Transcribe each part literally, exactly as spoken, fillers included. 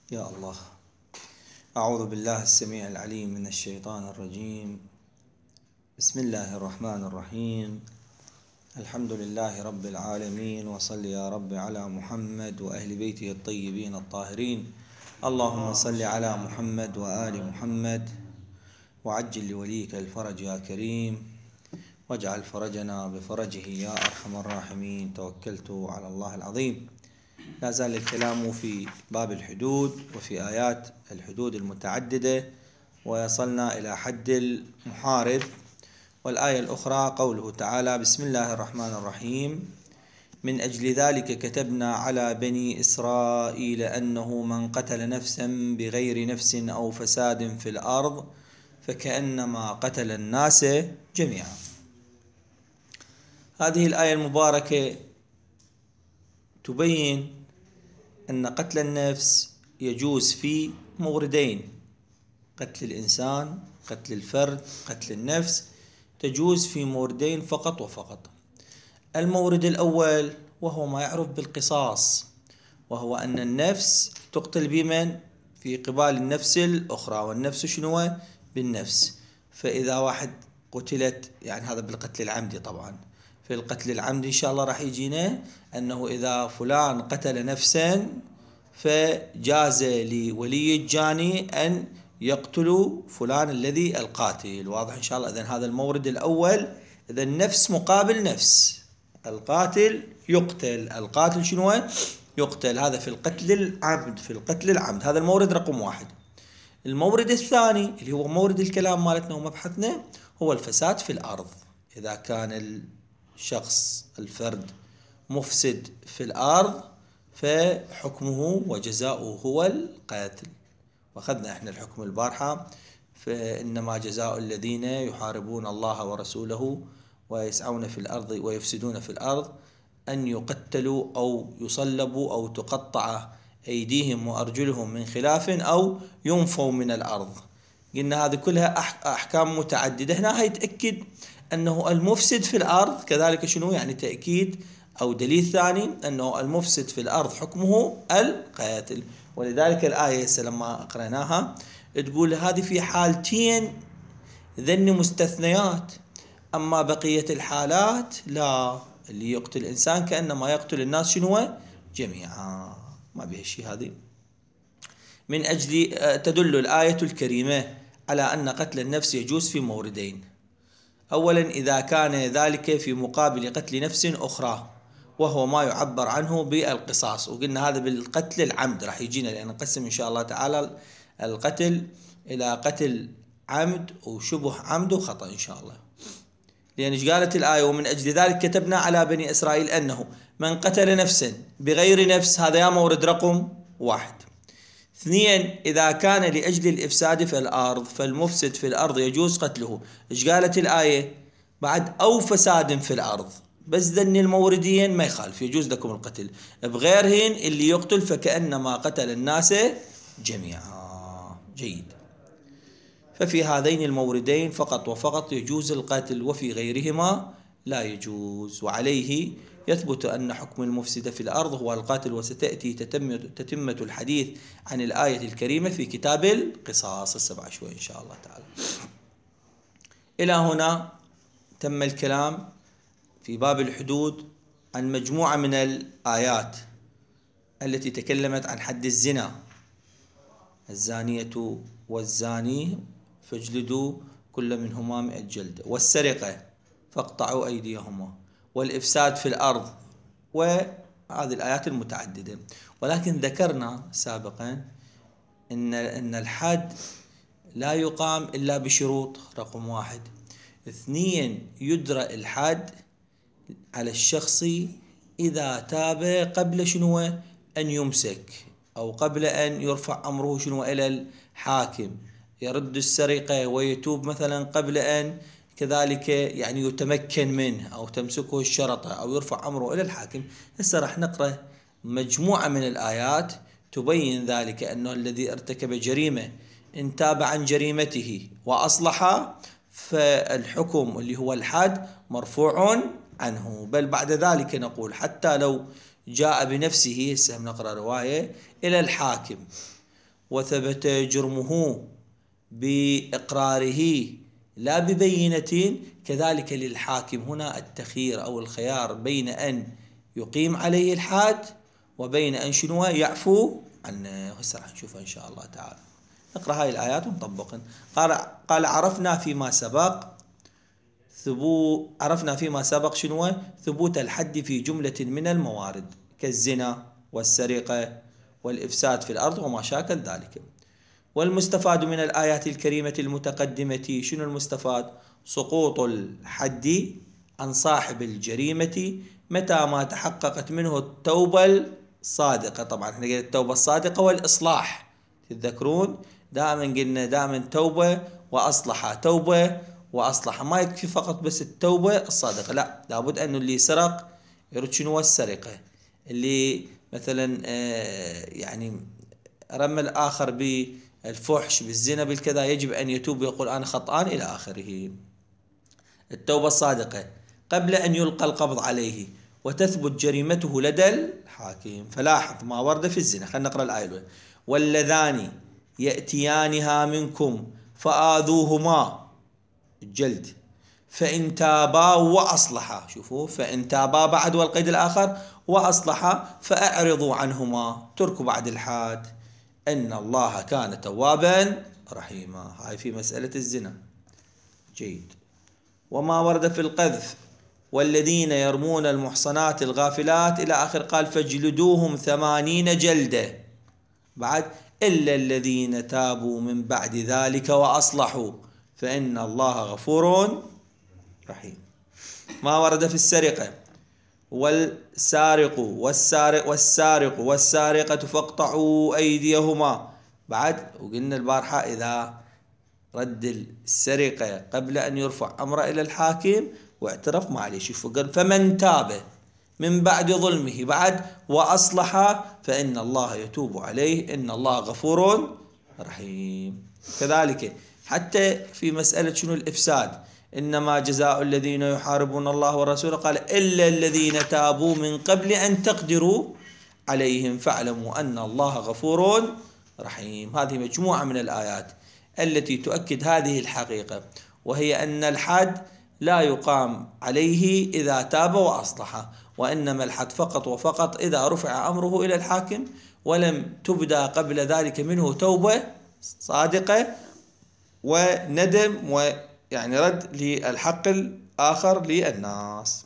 يا الله. أعوذ بالله السميع العليم من الشيطان الرجيم. بسم الله الرحمن الرحيم. الحمد لله رب العالمين، وصل يا رب على محمد وأهل بيته الطيبين الطاهرين. اللهم صل على محمد وآل محمد، وعجل لوليك الفرج يا كريم، واجعل فرجنا بفرجه يا أرحم الراحمين. توكلت على الله العظيم. لا زال الكلام في باب الحدود وفي آيات الحدود المتعددة، وصلنا إلى حد المحارب. والآية الأخرى قوله تعالى: بسم الله الرحمن الرحيم. من أجل ذلك كتبنا على بني إسرائيل أنه من قتل نفسا بغير نفس أو فساد في الأرض فكأنما قتل الناس جميعا. هذه الآية المباركة تبين أن قتل النفس يجوز في موردين: قتل الإنسان، قتل الفرد، قتل النفس، تجوز في موردين فقط وفقط. المورد الأول وهو ما يعرف بالقصاص، وهو أن النفس تقتل بمن؟ في قبال النفس الأخرى، والنفس شنو؟ بالنفس. فإذا واحد قتلت، يعني هذا بالقتل العمدي طبعا. في القتل العمدي إن شاء الله راح يجينا أنه إذا فلان قتل نفسا فجاز لولي الجاني أن يقتل فلان الذي القاتل. واضح إن شاء الله؟ إذن هذا المورد الأول. إذن نفس مقابل نفس، القاتل يقتل، القاتل شنو؟ يقتل. هذا في القتل العمد، في القتل العمد. هذا المورد رقم واحد. المورد الثاني اللي هو مورد الكلام مالتنا ومبحثنا هو الفساد في الأرض. إذا كان الشخص الفرد مفسد في الأرض فحكمه وجزاؤه هو القتل. وأخذنا احنا الحكم البارحة: فإنما جزاء الذين يحاربون الله ورسوله ويسعون في الأرض ويفسدون في الأرض أن يقتلوا أو يصلبوا أو تقطع أيديهم وأرجلهم من خلاف أو ينفوا من الأرض. قلنا هذه كلها أحكام متعددة. هنا هيتأكد أنه المفسد في الأرض كذلك شنو؟ يعني تأكيد أو دليل ثاني أنه المفسد في الأرض حكمه القاتل. ولذلك الآية لما قرأناها تقول هذه في حالتين ذن مستثنيات، أما بقية الحالات لا. اللي يقتل الإنسان كأنما يقتل الناس شنو؟ جميعا، ما بها شيء. هذه من أجل تدل الآية الكريمة على أن قتل النفس يجوز في موردين: أولا إذا كان ذلك في مقابل قتل نفس أخرى، وهو ما يعبر عنه بالقصاص. وقلنا هذا بالقتل العمد راح يجينا، لأن نقسم إن شاء الله تعالى القتل إلى قتل عمد وشبه عمد وخطأ إن شاء الله. لأن إيش قالت الآية؟ ومن أجل ذلك كتبنا على بني إسرائيل أنه من قتل نفسا بغير نفس، هذا يا مورد رقم واحد. اثنين إذا كان لأجل الإفساد في الأرض فالمفسد في الأرض يجوز قتله. إيش قالت الآية بعد؟ أو فساد في الأرض. بس ذن الموردين ما يخالف، يجوز لكم القتل. بغيرهن اللي يقتل فكأنما قتل الناس جميعا. جيد. ففي هذين الموردين فقط وفقط يجوز القتل، وفي غيرهما لا يجوز. وعليه يثبت أن حكم المفسد في الأرض هو القاتل. وستأتي تتمة الحديث عن الآية الكريمة في كتاب القصاص السبع شوي إن شاء الله تعالى. إلى هنا تم الكلام في باب الحدود عن مجموعة من الآيات التي تكلمت عن حد الزنا: الزانية والزاني فاجلدوا كل منهما مئة جلدة، والسرقة فاقطعوا أيديهما، والإفساد في الأرض، وهذه الآيات المتعددة. ولكن ذكرنا سابقا إن إن الحد لا يقام إلا بشروط: رقم واحد. اثنين يدرى الحد على الشخص إذا تاب قبل شنو؟ أن يمسك، أو قبل أن يرفع أمره شنو؟ إلى الحاكم. يرد السرقة ويتوب مثلا قبل أن كذلك يعني يتمكن منه، أو تمسكه الشرطة، أو يرفع أمره إلى الحاكم. هسه راح نقرأ مجموعة من الآيات تبين ذلك، أنه الذي ارتكب جريمة إن تاب عن جريمته وأصلح فالحكم اللي هو الحد مرفوع عنه. بل بعد ذلك نقول حتى لو جاء بنفسه، هسه نقرأ رواية، إلى الحاكم وثبت جرمه بإقراره لا ببينة، كذلك للحاكم هنا التخيير أو الخيار بين أن يقيم عليه الحد وبين أن شنو يعفو عنه. هسه راح نشوفها إن شاء الله تعالى. نقرأ هاي الآيات ونطبقن. قال قال عرفنا فيما سبق ثبوت عرفنا فيما سبق شنو ثبوت الحد في جملة من الموارد كالزنا والسرقة والإفساد في الأرض وما شاكل ذلك. والمستفاد من الآيات الكريمة المتقدمة شنو المستفاد؟ سقوط الحد عن صاحب الجريمة متى ما تحققت منه التوبة الصادقة. طبعا احنا قلنا التوبة الصادقة والإصلاح، تتذكرون دائما قلنا دائما توبة وأصلح، توبة وأصلح، ما يكفي فقط بس التوبة الصادقة، لا لابد أنه اللي سرق يرد شنو السرقة، اللي مثلا آه يعني رمى الآخر بالفحش بالزنا بالكذا يجب أن يتوب ويقول أنا خطأان إلى آخره. التوبة الصادقة قبل أن يلقى القبض عليه وتثبت جريمته لدى الحاكم. فلاحظ ما ورد في الزنا. خلينا نقرأ الآية الأولى. واللذان يأتيانها منكم فآذوهما الجلد فإن تابا وأصلحا، شوفوا فإن تابا بعد والقيد الآخر وأصلحا فأعرضوا عنهما، تركوا بعد الحاد، إن الله كان توابا رحيما. هاي في مسألة الزنا. جيد. وما ورد في القذف والذين يرمون المحصنات الغافلات إلى آخر قال فاجلدوهم ثمانين جلدة بعد إلا الذين تابوا من بعد ذلك وأصلحوا فإن الله غفور رحيم. ما ورد في السرقة والسارق والسارق والسارق والسارقة فاقطعوا أيديهما بعد، وقلنا البارحة إذا رد السرقة قبل أن يرفع أمره إلى الحاكم واعترف ما عليه، شوفوا قال فمن تاب من بعد ظلمه بعد وأصلح فإن الله يتوب عليه إن الله غفور رحيم. كذلك حتى في مسألة شنو الإفساد إنما جزاء الذين يحاربون الله ورسوله قال إلا الذين تابوا من قبل أن تقدروا عليهم فاعلموا أن الله غفور رحيم. هذه مجموعة من الآيات التي تؤكد هذه الحقيقة، وهي أن الحد لا يقام عليه إذا تاب وأصلح، وإنما الحد فقط وفقط إذا رفع أمره إلى الحاكم ولم تبدأ قبل ذلك منه توبة صادقة وندم ويعني رد للحق الآخر للناس.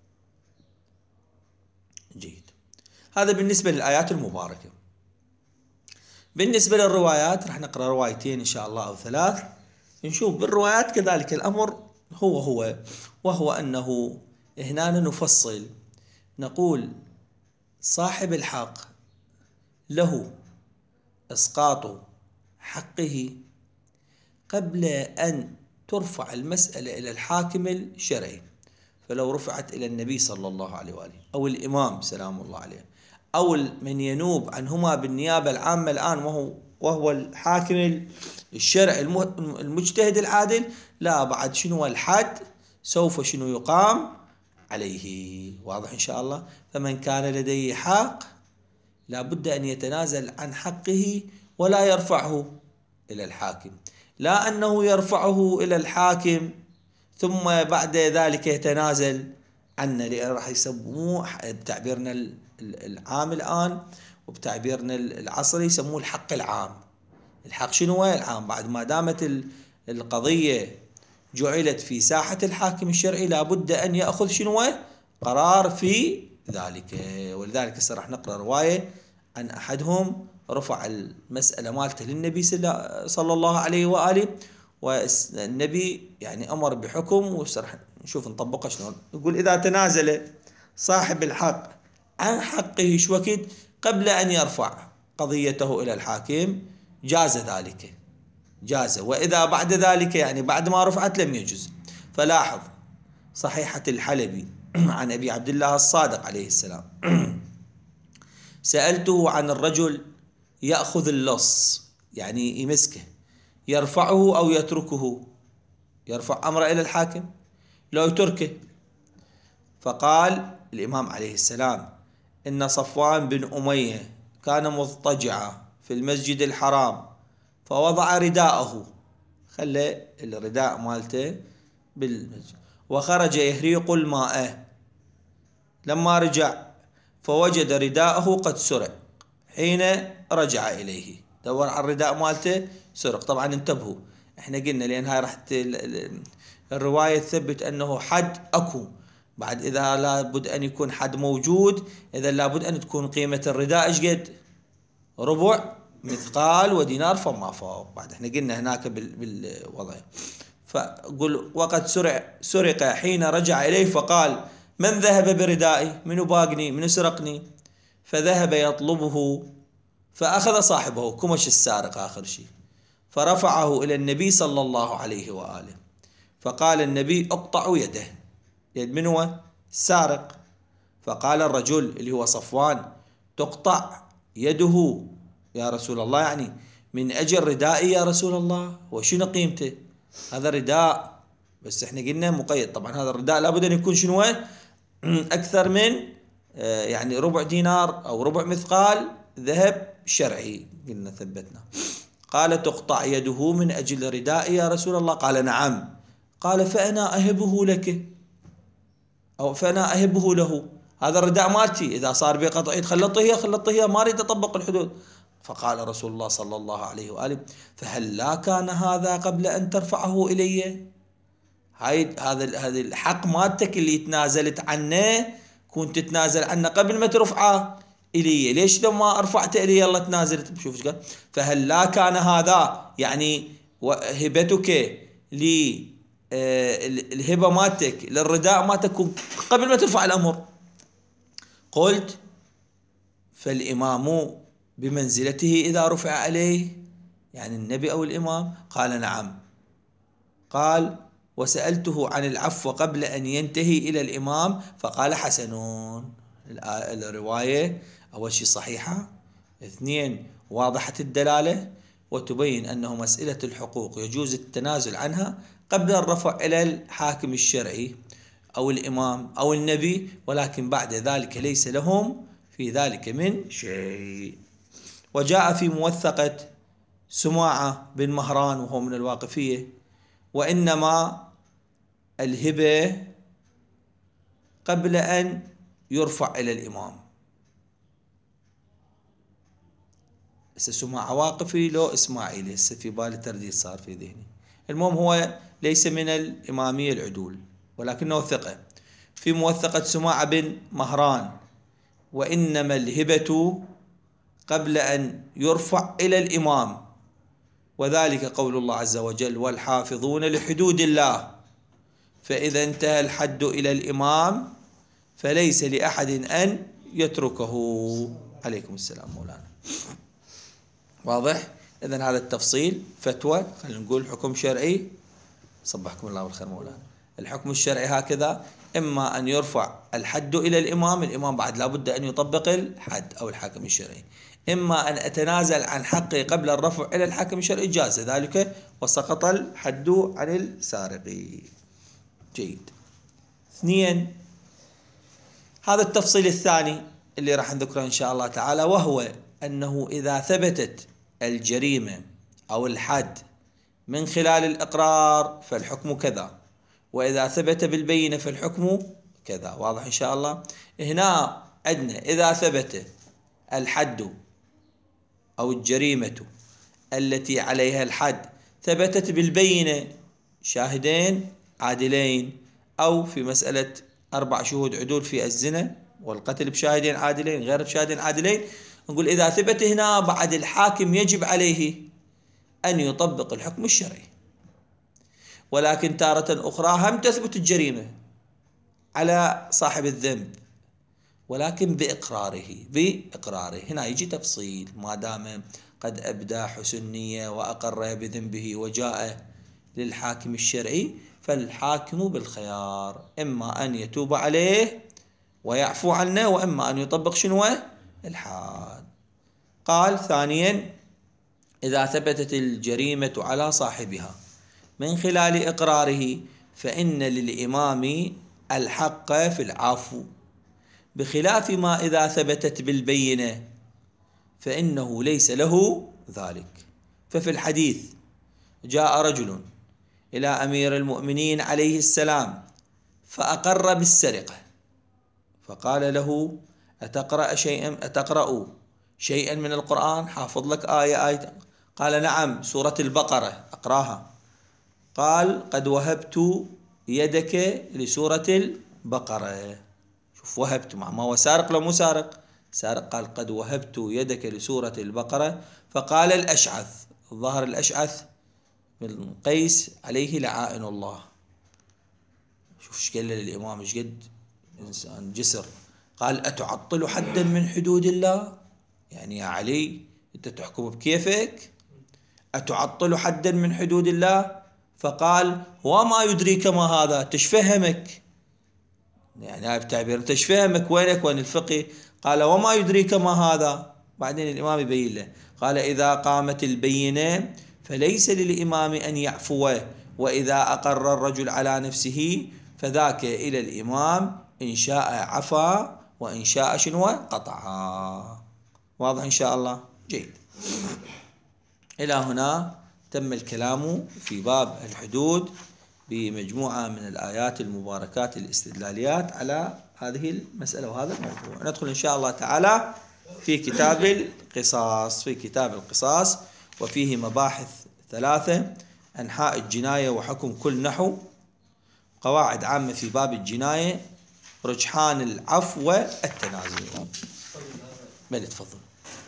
جيد. هذا بالنسبة للآيات المباركة. بالنسبة للروايات راح نقرأ روايتين إن شاء الله أو ثلاث. نشوف بالروايات كذلك الأمر هو هو وهو أنه هنا نفصل نقول صاحب الحق له إسقاط حقه قبل أن ترفع المسألة إلى الحاكم الشرعي. فلو رفعت إلى النبي صلى الله عليه وآله أو الإمام سلام الله عليه أو من ينوب عنهما بالنيابة العامة الآن وهو وهو الحاكم الشرعي المجتهد العادل، لا بعد شنو الحد سوف شنو يقام عليه. واضح إن شاء الله. فمن كان لديه حق لا بد أن يتنازل عن حقه ولا يرفعه إلى الحاكم، لا أنه يرفعه إلى الحاكم ثم بعد ذلك يتنازل عنه، لأن راح يسموه بتعبيرنا العام الآن وبتعبيرنا العصري يسموه الحق العام. الحق شنو العام؟ بعد ما دامت القضية جعلت في ساحة الحاكم الشرعي لابد أن يأخذ شنو قرار في ذلك. ولذلك راح نقرأ رواية عن أحدهم رفع المسألة مالته للنبي صلى الله عليه وآله، والنبي يعني أمر بحكم وسرح نشوف نطبقه شلون. يقول إذا تنازل صاحب الحق عن حقه شوكت قبل أن يرفع قضيته إلى الحاكم جاز ذلك، جاز، وإذا بعد ذلك يعني بعد ما رفعت لم يجوز. فلاحظ صحيحة الحلبي عن أبي عبد الله الصادق عليه السلام سألته عن الرجل يأخذ اللص يعني يمسكه يرفعه أو يتركه، يرفع أمره إلى الحاكم لو يتركه. فقال الإمام عليه السلام إن صفوان بن أمية كان مضطجعا في المسجد الحرام فوضع رداءه، خلى الرداء مالته بالمسجد، وخرج يهريق الماء، لما رجع فوجد رداءه قد سرق حين رجع إليه، دور على الرداء مالته سرق. طبعا انتبهوا، احنا قلنا لأن هاي راح الرواية تثبت أنه حد أكو، بعد إذا لابد أن يكون حد موجود، إذا لابد أن تكون قيمة الرداء إيش قد؟ ربع مثقال ودينار فما فوق. بعد احنا قلنا هناك بالوضع، فقل وقد سرق سرق حين رجع إليه فقال من ذهب بردائي؟ منو باقني؟ منو سرقني؟ فذهب يطلبه فأخذ صاحبه كمش السارق آخر شيء، فرفعه إلى النبي صلى الله عليه وآله، فقال النبي اقطعوا يده، يد من هو؟ السارق. فقال الرجل اللي هو صفوان تقطع يده يا رسول الله، يعني من أجل ردائي يا رسول الله؟ وشنو قيمته؟ هذا رداء، بس احنا قلنا مقيد، طبعا هذا الرداء لابد أن يكون شنو؟ أكثر من يعني ربع دينار أو ربع مثقال ذهب شرعي، قلنا ثبتنا. قال تقطع يده من أجل ردائي يا رسول الله؟ قال نعم. قال فأنا أهبه لك، أو فأنا أهبه له، هذا الرداء مالتي، إذا صار بي قطع يد خلطه هي خلطه هي، ما أريد أطبق الحدود. فقال رسول الله صلى الله عليه وآله فهل لا كان هذا قبل أن ترفعه إلي؟ هاي هذا هذا الحق مالتك اللي تنازلت عنه، كنت تتنازل عنه قبل ما ترفعه إلي، ليش لما رفعت إلي الله تنازلت؟ بشوف ايش قال، فهل لا كان هذا يعني هبتك لي الهبة مالتك للرداء ما تكون قبل ما ترفع الأمر؟ قلت فالإمام بمنزلته إذا رفع عليه، يعني النبي أو الإمام؟ قال نعم. قال وسألته عن العفو قبل أن ينتهي إلى الإمام فقال حسنون. الرواية أول شيء صحيحة، اثنين واضحة الدلالة، وتبين أنه مسألة الحقوق يجوز التنازل عنها قبل الرفع إلى الحاكم الشرعي أو الإمام أو النبي، ولكن بعد ذلك ليس لهم في ذلك من شيء. وجاء في موثقة سماعة بن مهران وهو من الواقفية وإنما الهبة قبل أن يرفع إلى الإمام. هسه سماعة واقفي لو إسماعيلي، هسه في بالي ترديد صار في ذهني. المهم هو ليس من الإمامية العدول ولكنه ثقة. في موثقة سماعة بن مهران وإنما الهبة قبل أن يرفع إلى الإمام، وذلك قول الله عز وجل والحافظون لحدود الله، فإذا انتهى الحد إلى الإمام فليس لأحد أن يتركه. عليكم السلام مولانا. واضح؟ إذن هذا التفصيل فتوى، خلينا نقول حكم شرعي. صبحكم الله بالخير مولانا. الحكم الشرعي هكذا، إما أن يرفع الحد إلى الإمام، الإمام بعد لابد أن يطبق الحد أو الحاكم الشرعي، إما أن أتنازل عن حقي قبل الرفع إلى الحاكم الشرعي جاز ذلك وسقط الحد عن السارق. جيد. اثنين، هذا التفصيل الثاني اللي راح نذكره إن شاء الله تعالى، وهو أنه إذا ثبتت الجريمة أو الحد من خلال الإقرار فالحكم كذا، وإذا ثبت بالبينة فالحكم كذا. واضح إن شاء الله؟ هنا عندنا إذا ثبت الحد أو الجريمة التي عليها الحد ثبتت بالبينة، شاهدين عادلين، أو في مسألة أربع شهود عدول في الزنا والقتل بشاهدين عادلين غير بشاهدين عادلين، نقول إذا ثبت هنا بعد الحاكم يجب عليه أن يطبق الحكم الشرعي. ولكن تارة أخرى هم تثبت الجريمة على صاحب الذنب ولكن بإقراره بإقراره هنا يجي تفصيل، ما دام قد أبدى حسن نية وأقر بذنبه وجاء للحاكم الشرعي فالحاكم بالخيار، إما أن يتوب عليه ويعفو عنه، وإما أن يطبق شنو الحاد. قال ثانيا إذا ثبتت الجريمة على صاحبها من خلال إقراره فإن للإمام الحق في العفو، بخلاف ما إذا ثبتت بالبينة فإنه ليس له ذلك. ففي الحديث جاء رجل إلى أمير المؤمنين عليه السلام فأقر بالسرقة، فقال له: أتقرأ شيئا أتقرأ شيئا من القرآن؟ حافظ لك آية آية. قال: نعم، سورة البقرة أقراها. قال: قد وهبت يدك لسورة البقرة. شوف، وهبت، مع ما هو سارق لو مو سارق؟ سارق. قال: قد وهبت يدك لسورة البقرة. فقال الأشعث، الظاهر الأشعث بن قيس عليه لعائن الله. شوف ايش قال للإمام، ايش قد إنسان جسر. قال: أتعطل حدا من حدود الله؟ يعني يا علي أنت تحكم بكيفك؟ أتعطل حدا من حدود الله؟ فقال: وما يدريك ما هذا؟ تشفهمك، يعني هاي بتعبير تشفهمك، وينك وين الفقه؟ قال: وما يدريك ما هذا؟ بعدين الإمام يبين له، قال: إذا قامت البينة فليس للإمام أن يعفو، وإذا أقر الرجل على نفسه فذاك إلى الإمام، إن شاء عفا وإن شاء شنو قطعا. واضح إن شاء الله؟ جيد. إلى هنا تم الكلام في باب الحدود بمجموعة من الآيات المباركات الاستدلاليات على هذه المسألة وهذا الموضوع. ندخل إن شاء الله تعالى في كتاب القصاص. في كتاب القصاص وفيه مباحث ثلاثة: أنحاء الجناية وحكم كل نحو، قواعد عامة في باب الجناية، رجحان العفو والتنازل. بل تفضل.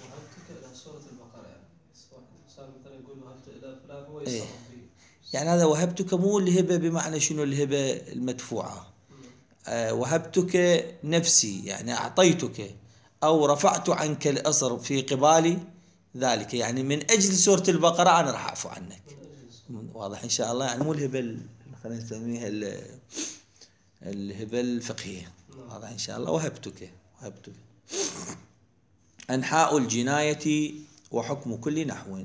إيه. يعني هذا وهبتك مو الهبة بمعنى شنو الهبة المدفوعة، أه وهبتك نفسي، يعني أعطيتك أو رفعت عنك الأصر في قبالي ذلك، يعني من أجل سورة البقرة أنا راح أعفو عنك. واضح إن شاء الله؟ يعني مو الهبة خلينا نسميها الهبة الفقهية. واضح إن شاء الله؟ وهبتك وهبتك. أنحاء الجناية وحكم كل نحو.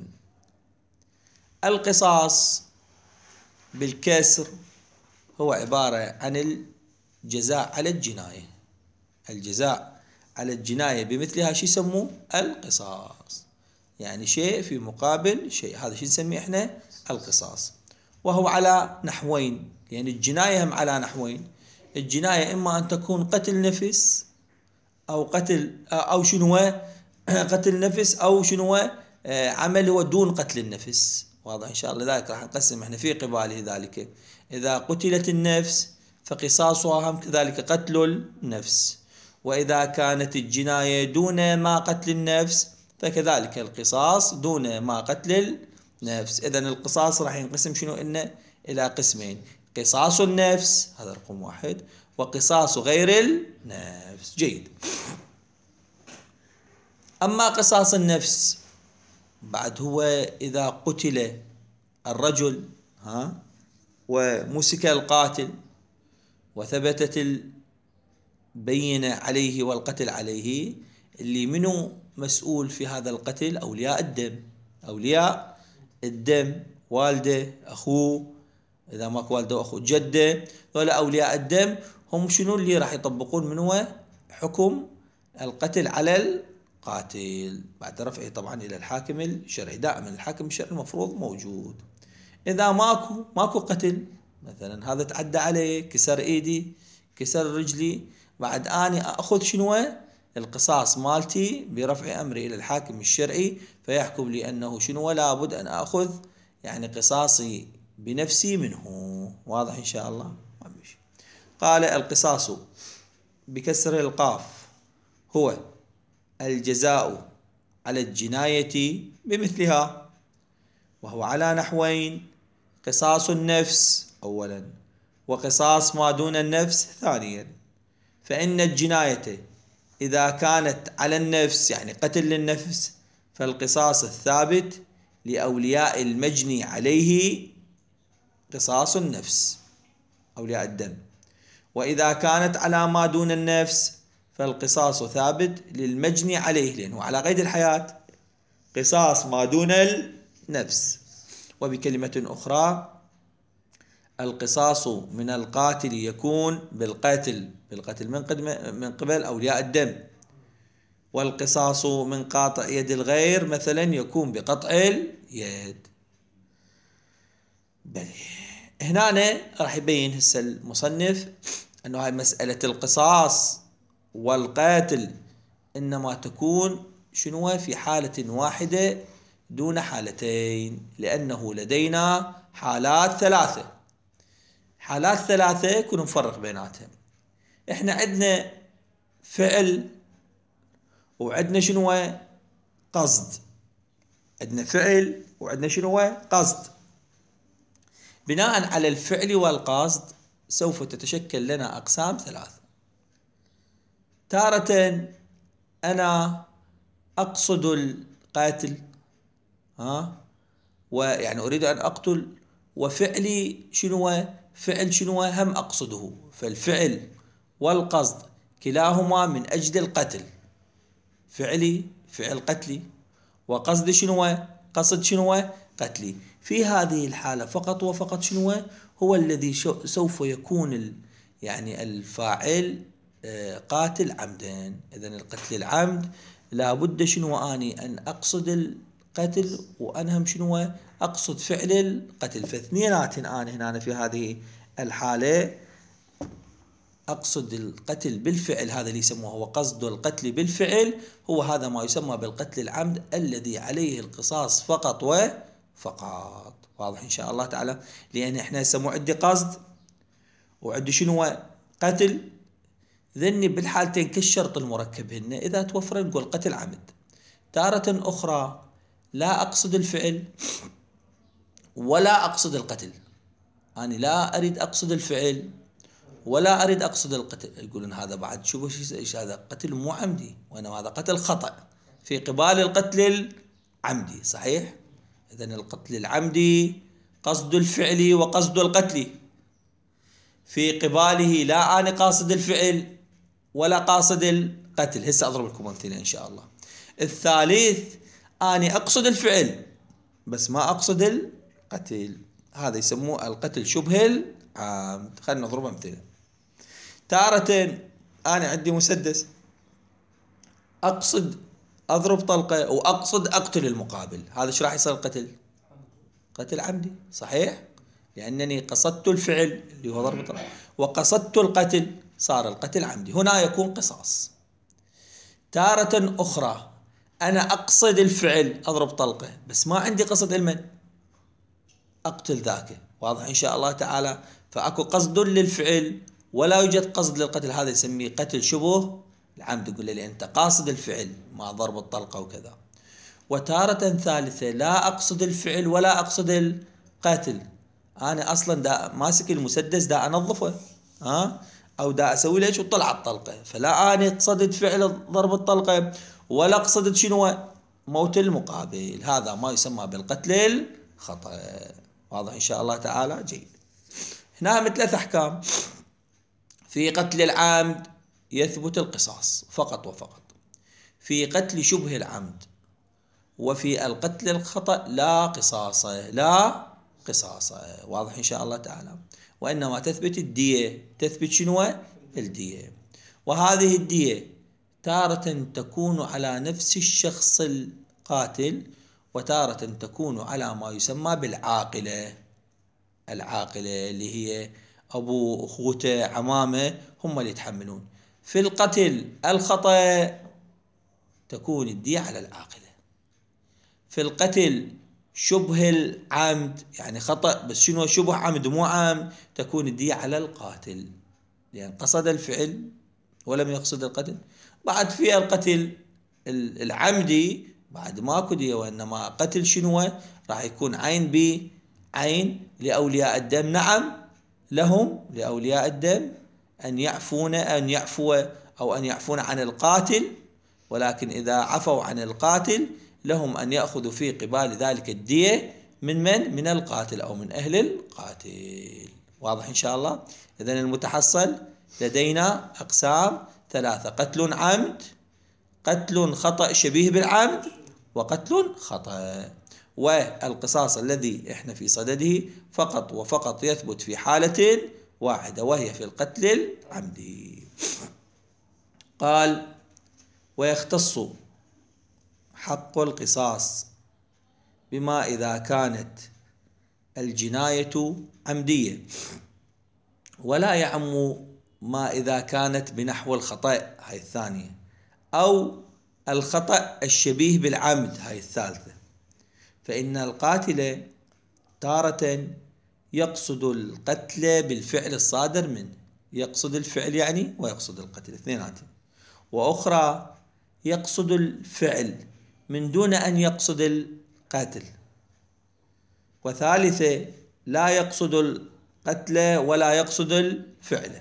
القصاص بالكسر هو عبارة عن الجزاء على الجناية. الجزاء على الجناية بمثلها شو يسموه؟ القصاص، يعني شيء في مقابل شيء، هذا شو نسميه احنا؟ القصاص. وهو على نحوين، يعني الجناية هم على نحوين. الجناية إما أن تكون قتل نفس أو قتل أو شنو قتل نفس أو شنو عمل هو دون قتل النفس. واضح إن شاء الله؟ ذلك راح نقسم احنا في قباله ذلك. إذا قتلت النفس فقصاصها هم كذلك قتل النفس، وإذا كانت الجناية دون ما قتل النفس فكذلك القصاص دون ما قتل النفس. إذن القصاص راح ينقسم شنو إنه إلى قسمين: قصاص النفس، هذا رقم واحد، وقصاص غير النفس. جيد. أما قصاص النفس بعد هو إذا قتل الرجل ها ومسك القاتل وثبتت البينة عليه والقتل عليه، اللي منو مسؤول في هذا القتل؟ أولياء الدم. أولياء الدم، والده، أخوه، إذا ماكو والده أخوه، جده، ولا أولياء الدم هم شنو اللي راح يطبقون من هو حكم القتل على القاتل بعد رفعه طبعا إلى الحاكم الشرعي. دائما الحاكم الشرعي المفروض موجود. إذا ماكو ماكو قتل، مثلا هذا تعدى عليه، كسر إيدي، كسر رجلي، بعد أني أخذ شنو القصاص مالتي برفع أمري إلى الحاكم الشرعي، فيحكم لي أنه شنو لابد أن أخذ يعني قصاصي بنفسي منه. واضح إن شاء الله؟ قال: القصاص بكسر القاف هو الجزاء على الجناية بمثلها، وهو على نحوين: قصاص النفس أولا، وقصاص ما دون النفس ثانيا. فإن الجناية إذا كانت على النفس يعني قتل للنفس فالقصاص الثابت لأولياء المجني عليه قصاص النفس، أولياء الدم. وإذا كانت على ما دون النفس فالقصاص ثابت للمجني عليه، لأنه على قيد الحياة، قصاص ما دون النفس. وبكلمة أخرى، القصاص من القاتل يكون بالقتل بالقتل من قبل من قبل أولياء الدم، والقصاص من قاطع يد الغير مثلا يكون بقطع اليد. بلي هنا راح يبين هسه المصنف أنه هاي مسألة القصاص والقتل إنما تكون شنو في حالة واحدة دون حالتين، لأنه لدينا حالات ثلاثة. حالات ثلاثة يكون نفرق بيناتهم. إحنا عندنا فعل وعندنا شنو قصد. عندنا فعل وعندنا شنو قصد. بناء على الفعل والقصد سوف تتشكل لنا أقسام ثلاثة. تارة أنا أقصد القاتل، ها، ويعني أريد أن أقتل، وفعلي شنو فعل شنو هم أقصده، فالفعل والقصد كلاهما من أجل القتل. فعلي فعل قتلي، وقصد شنو قصد شنو قتلي. في هذه الحالة فقط وفقط شنو هو الذي سوف يكون يعني الفاعل قاتل عمدا. إذن القتل العمد لابد شنو أني أن أقصد القتل وأنهم شنو أقصد فعل القتل. فاثنينات أنا هنا في هذه الحالة أقصد القتل بالفعل، هذا اللي يسموه هو قصد القتل بالفعل، هو هذا ما يسمى بالقتل العمد الذي عليه القصاص فقط وفقط. واضح إن شاء الله تعالى؟ لأن إحنا نسمو عندي قصد وعندي شنو قتل، ذني بالحالتين كالشرط المركب هن إذا توفر نقول قتل عمد. تارة أخرى لا أقصد الفعل ولا أقصد القتل، أنا لا أريد أقصد الفعل ولا أريد أقصد القتل، يقولون هذا بعد شوفوا ايش هذا قتل مو عمدي، وأنا هذا قتل خطأ في قبال القتل العمدي. صحيح؟ إذن القتل العمدي قصد الفعل وقصد القتل، في قباله لا أنا قاصد الفعل ولا قاصد القتل. هسه أضرب لكم أمثلة إن شاء الله. الثالث أنا أقصد الفعل بس ما أقصد القتل، هذا يسموه القتل شبه العمد. خلينا نضرب أمثلة. تارة أنا عندي مسدس، أقصد أضرب طلقة وأقصد أقتل المقابل، هذا ايش راح يصير القتل؟ قتل عمدي. صحيح؟ لأنني قصدت الفعل اللي هو ضرب طلقة وقصدت القتل، صار القتل عمدي، هنا يكون قصاص. تارة أخرى أنا أقصد الفعل أضرب طلقة بس ما عندي قصد المن أقتل ذاك. واضح إن شاء الله تعالى؟ فأكو قصد للفعل ولا يوجد قصد للقتل، هذا يسميه قتل شبه العمد. يقول لي أنت قاصد الفعل ما ضرب الطلقة وكذا. وتارة ثالثة لا أقصد الفعل ولا أقصد القتل، أنا أصلا دا ماسك المسدس دا أنظفه، ها، أو دا أسوي له شو طلع الطلقة، فلا أنا قصدت فعل ضرب الطلقة ولا قصدت شنو موت المقابل، هذا ما يسمى بالقتل الخطأ. واضح إن شاء الله تعالى؟ جيد. هنا مثل ثلاث أحكام. في قتل العمد يثبت القصاص فقط وفقط، في قتل شبه العمد وفي القتل الخطأ لا قصاص لا قصاص. واضح إن شاء الله تعالى؟ وإنما تثبت الدية. تثبت شنو الدية، وهذه الدية تارة تكون على نفس الشخص القاتل وتارة تكون على ما يسمى بالعاقلة. العاقلة اللي هي أبو أخوته عمامه هم اللي يتحملون. في القتل الخطأ تكون الدية على العاقلة. في القتل شبه العمد يعني خطأ بس شنو شبه عمد مو عمد، تكون الدية على القاتل لأن قصد الفعل ولم يقصد القتل. بعد في القتل العمدي بعد ماكو دية، وإنما قتل شنو راح يكون عين بعين لأولياء الدم. نعم لهم لأولياء الدم أن يعفون أن يعفو أو أن يعفون عن القاتل، ولكن إذا عفوا عن القاتل لهم أن يأخذوا في قبال ذلك الدية من من؟ من القاتل أو من أهل القاتل. واضح إن شاء الله؟ إذن المتحصل لدينا أقسام ثلاثة: قتل عمد، قتل خطأ شبيه بالعمد، وقتل خطأ. والقصاص الذي احنا في صدده فقط وفقط يثبت في حالة واحدة وهي في القتل العمدي. قال: ويختص حق القصاص بما إذا كانت الجناية عمدية، ولا يعم ما إذا كانت بنحو الخطأ، هاي الثانية، أو الخطأ الشبيه بالعمد، هاي الثالثة. فإن القاتل تارة يقصد القتل بالفعل الصادر منه، يقصد الفعل يعني ويقصد القتل اثنيناتهم، وأخرى يقصد الفعل من دون أن يقصد القتل، وثالثة لا يقصد القتل ولا يقصد الفعل.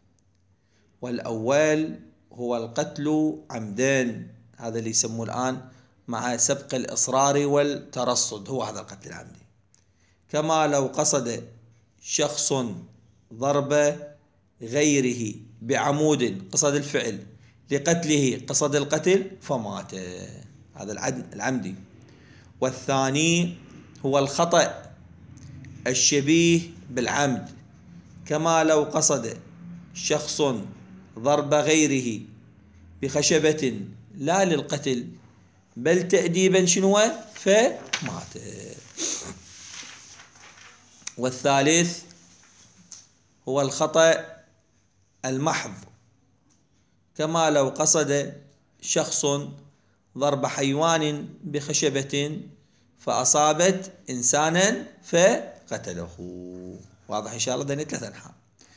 والأول هو القتل عمدان، هذا اللي يسموه الآن مع سبق الإصرار والترصد، هو هذا القتل العمدي. كما لو قصد شخص ضرب غيره بعمود، قصد الفعل، لقتله قصد القتل فمات، هذا العمدي. والثاني هو الخطأ الشبيه بالعمد، كما لو قصد شخص ضرب غيره بخشبة لا للقتل بل تأديبا شنو فمات. والثالث هو الخطأ المحض، كما لو قصد شخص ضرب حيوان بخشبة فأصابت إنسانا فقتله. واضح إن شاء الله؟ دني ثلاث أنحاء.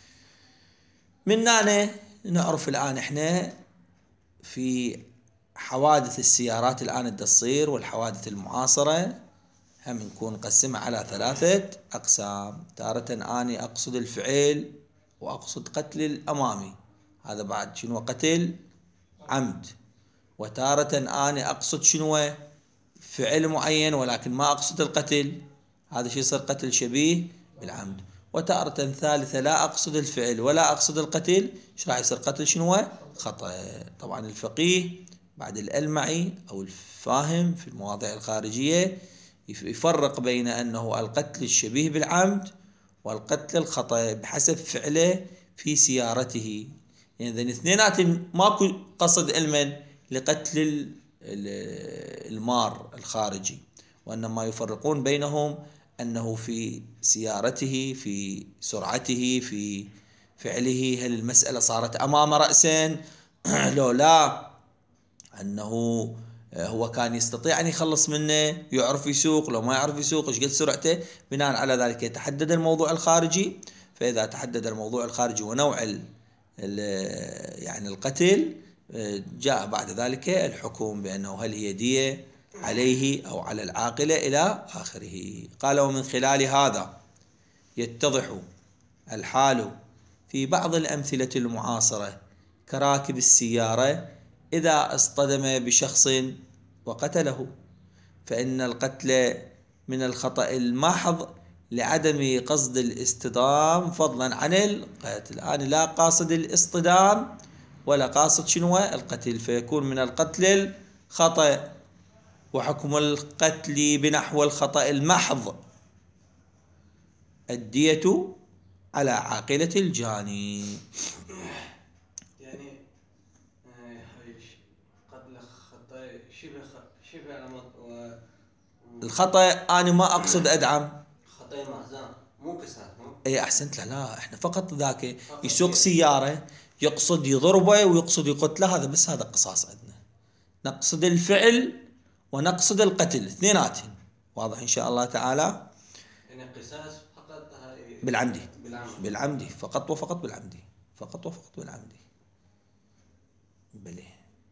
من هنا نعرف الآن إحنا في حوادث السيارات الآن اللي تصير والحوادث المعاصرة، هم نكون نقسمها على ثلاثة أقسام. تارة أني أقصد الفعل وأقصد قتل الأمامي، هذا بعد شنو قتل عمد. وتارة أني أقصد شنو فعل معين ولكن ما أقصد القتل، هذا شيء يصير قتل شبيه بالعمد. وتارة ثالثة لا أقصد الفعل ولا أقصد القتل، ايش راح يصير قتل شنو خطأ. طبعا الفقيه بعد الألمعي أو الفاهم في المواضيع الخارجية يفرق بين أنه القتل الشبيه بالعمد والقتل الخطأ بحسب فعله في سيارته. يعني ذن اثنينات ماكو قصد علما لقتل المار الخارجي، وإنما يفرقون بينهم أنه في سيارته، في سرعته، في فعله، هل المسألة صارت أمام رأسين لو لا، أنه هو كان يستطيع أن يخلص منه، يعرف يسوق لو ما يعرف يسوق، ايش قد سرعته. بناء على ذلك يتحدد الموضوع الخارجي. فإذا تحدد الموضوع الخارجي ونوع ال ال يعني القتل، جاء بعد ذلك الحكم بأنه هل هي دية عليه أو على العاقلة إلى آخره. قال: ومن خلال هذا يتضح الحال في بعض الأمثلة المعاصرة كراكب السيارة إذا اصطدم بشخص وقتله، فإن القتل من الخطأ المحض لعدم قصد الاصطدام فضلا عن القتل. الآن لا قاصد الاصطدام ولا قاصد شنو القتل، فيكون من القتل الخطأ. وحكم القتل بنحو الخطأ المحض الدية على عاقلة الجاني. يعني قتل خطأ شبه شبه و... الخطأ أنا ما أقصد أدعم خطأ محزان مو كسر. أي أحسنت. لا لا إحنا فقط ذاك يسوق سيارة يقصد يضربه ويقصد يقتله، هذا بس هذا قصاص عندنا. نقصد الفعل ونقصد القتل اثنيناتهم. واضح إن شاء الله تعالى؟ يعني قصاص فقط هاي بالعمدي بالعمدي بالعمدي فقط وفقط بالعمدي فقط وفقط بالعمدي. بلي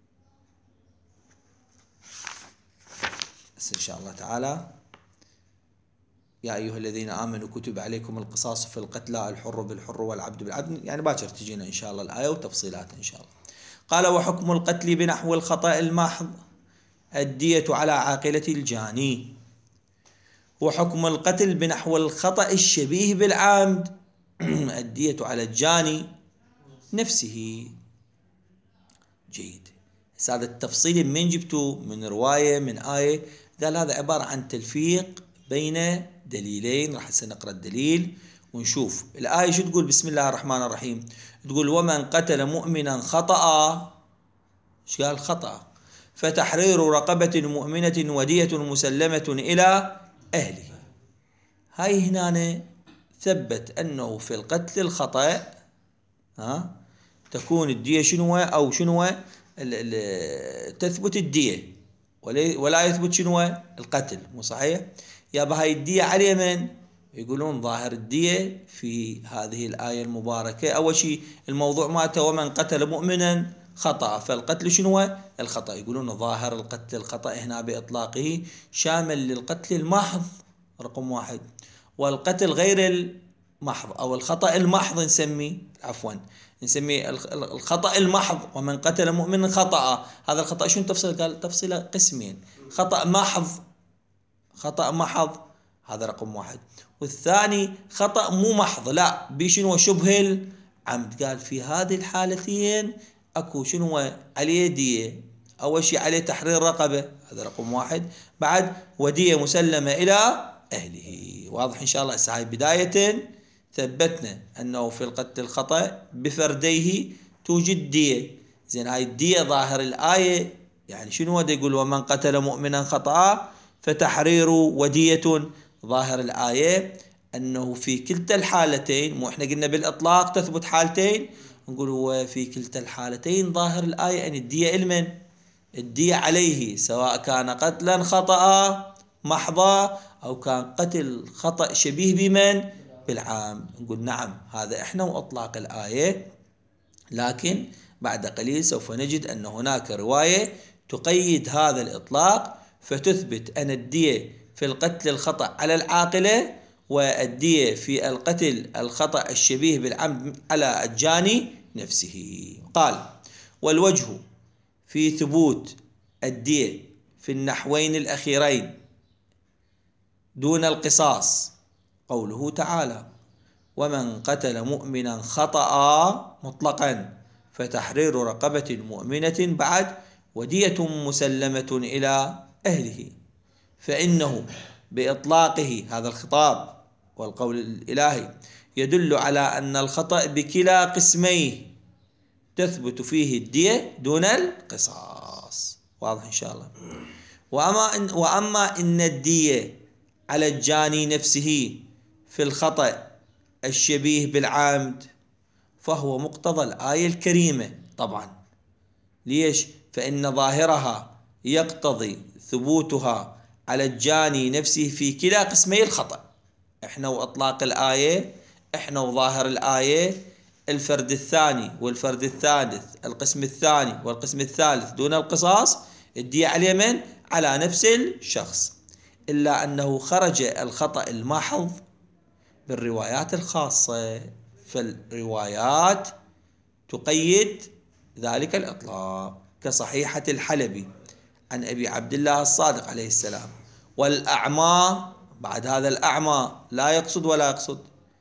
بس إن شاء الله تعالى: يا أيها الذين آمنوا كتب عليكم القصاص في القتلى الحر بالحر والعبد بالعبد، يعني باكر تجينا إن شاء الله الآية وتفصيلات إن شاء الله. قال: وحكم القتل بنحو الخطأ المحض الدية على عاقلة الجاني. وحكم القتل بنحو الخطأ الشبيه بالعمد الدية على الجاني نفسه. جيد. هذا التفصيل من جبته؟ من رواية، من آية. قال هذا عبارة عن تلفيق بين دليلين. راح نقرأ الدليل ونشوف الآية شو تقول. بسم الله الرحمن الرحيم. تقول: ومن قتل مؤمنا خطأ ايش قال؟ خطأ. فتحرير رقبة مؤمنة ودية مسلمة إلى أهله. هاي هنا ثبت أنه في القتل الخطأ ها تكون الدية شنو أو شنو تثبت الدية ولا يثبت شنو القتل، مو صحيح؟ يا بهاي الدية على من؟ يقولون ظاهر الدية في هذه الآية المباركة أول شيء الموضوع ماته ومن قتل مؤمنا خطأ، فالقتل شنو الخطأ. يقولون ظاهر القتل الخطأ هنا بإطلاقه شامل للقتل المحض رقم واحد، والقتل غير المحض أو الخطأ المحض نسميه عفوا نسميه الخطأ المحض. ومن قتل مؤمنا خطأ، هذا الخطأ شنو تفصيل؟ قال تفصيل قسمين، خطأ محض خطأ محض هذا رقم واحد، والثاني خطأ مو محض لا بشنو شبه العمد. قال في هذه الحالتين اكو شنو عليه دية، اول شيء عليه تحرير رقبة هذا رقم واحد، بعد ودية مسلمة الى اهله. واضح ان شاء الله. هاي بداية ثبتنا انه في القتل الخطأ بفرديه توجد دية. زين هاي الدية ظاهر الآية يعني شنو دا يقول ومن قتل مؤمنا خطأ فتحرير ودية. ظاهر الآية أنه في كلتا الحالتين، مو إحنا قلنا بالإطلاق تثبت حالتين، نقول هو في كلتا الحالتين ظاهر الآية أن الدية المن الدية عليه، سواء كان قتلا خطأ محضا أو كان قتل خطأ شبيه بمن بالعام. نقول نعم هذا إحنا وإطلاق الآية، لكن بعد قليل سوف نجد أن هناك رواية تقيد هذا الإطلاق فتثبت أن الدية في القتل الخطأ على العاقلة والدية في القتل الخطأ الشبيه بالعمد على الجاني نفسه. قال والوجه في ثبوت الدية في النحوين الأخيرين دون القصاص قوله تعالى ومن قتل مؤمنا خطأ مطلقا فتحرير رقبة مؤمنة بعد ودية مسلمة إلى أهله، فإنه بإطلاقه هذا الخطاب والقول الإلهي يدل على أن الخطأ بكلا قسميه تثبت فيه الدية دون القصاص. واضح إن شاء الله. وأما إن, وأما إن الدية على الجاني نفسه في الخطأ الشبيه بالعمد فهو مقتضى الآية الكريمة طبعا. ليش؟ فإن ظاهرها يقتضي ثبوتها على الجاني نفسه في كلا قسمي الخطأ. احنا واطلاق الآية، احنا وظاهر الآية، الفرد الثاني والفرد الثالث، القسم الثاني والقسم الثالث دون القصاص الدية على من؟ على نفس الشخص، إلا أنه خرج الخطأ المحض بالروايات الخاصة، فالروايات تقيد ذلك الإطلاق كصحيحة الحلبي عن أبي عبد الله الصادق عليه السلام. والأعمى بعد هذا الأعمى لا يقصد ولا يقصد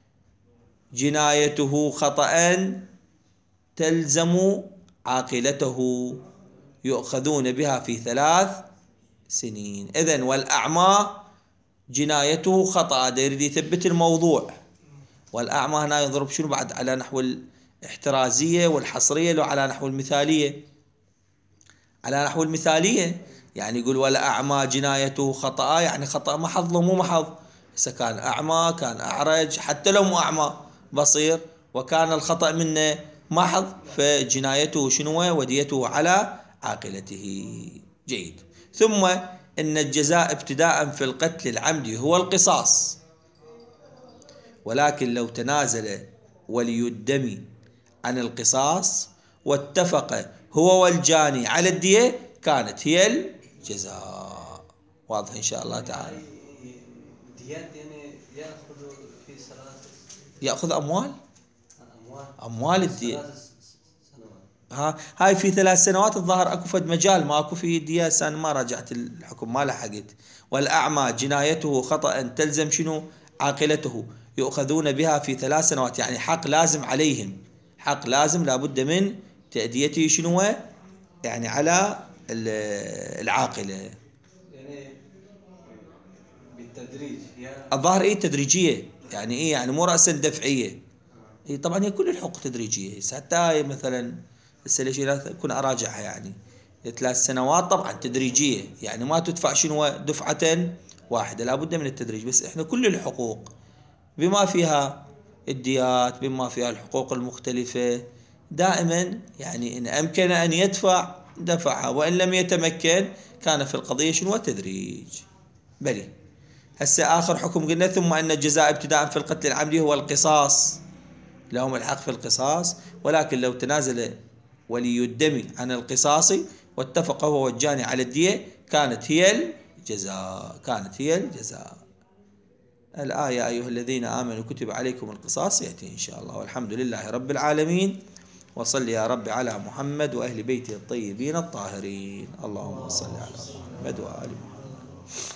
جنايته خطأ تلزم عاقلته يؤخذون بها في ثلاث سنين. إذن والأعمى جنايته خطأ دا يريد يثبت الموضوع، والأعمى هنا يضرب شنو بعد على نحو الاحترازية والحصرية لو على نحو المثالية. على نحو المثالية يعني يقول ولا أعمى جنايته خطأ يعني خطأ محض لو مو محض. إذا كان أعمى كان أعرج حتى لو مو أعمى بصير وكان الخطأ منه محض فجنايته شنو وديته على عاقلته. جيد. ثم إن الجزاء ابتداء في القتل العمدي هو القصاص، ولكن لو تنازل ولي الدم عن القصاص واتفق هو والجاني على الدية كانت هي الجزاء. واضح إن شاء الله تعالى. ديات يعني يأخذ في ثلاث يأخذ أموال أموال أموال الدية. ثلاث سنوات. ها هاي في ثلاث سنوات الظاهر أكو فد مجال ما أكو في دية سنة ما راجعت الحكم ما لحقت. والأعمى جنايته خطأ تلزم شنو عاقلته يؤخذون بها في ثلاث سنوات، يعني حق لازم عليهم، حق لازم لابد من تأديته شنو يعني على العاقلة. يعني بالتدريج الظاهر ايه تدريجية يعني ايه يعني مو رأسا دفعية. هي طبعا هي كل الحقوق تدريجية. حتى مثلا السلاشيات كنا اراجعها يعني ثلاث سنوات طبعا تدريجية، يعني ما تدفع شنو دفعة واحدة، لابد من التدريج. بس احنا كل الحقوق بما فيها الديات، بما فيها الحقوق المختلفة، دائما يعني إن أمكن أن يدفع دفعها، وإن لم يتمكن كان في القضية شنو تدريج. بلي هسه آخر حكم قلنا: ثم أن الجزاء ابتداء في القتل العمدي هو القصاص، لهم الحق في القصاص، ولكن لو تنازل ولي الدم عن القصاص واتفق هو والجاني على الدية كانت هي الجزاء، كانت هي الجزاء. الآية: أيها الذين آمنوا كتب عليكم القصاص، يأتي إن شاء الله. والحمد لله رب العالمين، وصل يا رب على محمد وأهل بيته الطيبين الطاهرين. اللهم صل على محمد وآل محمد.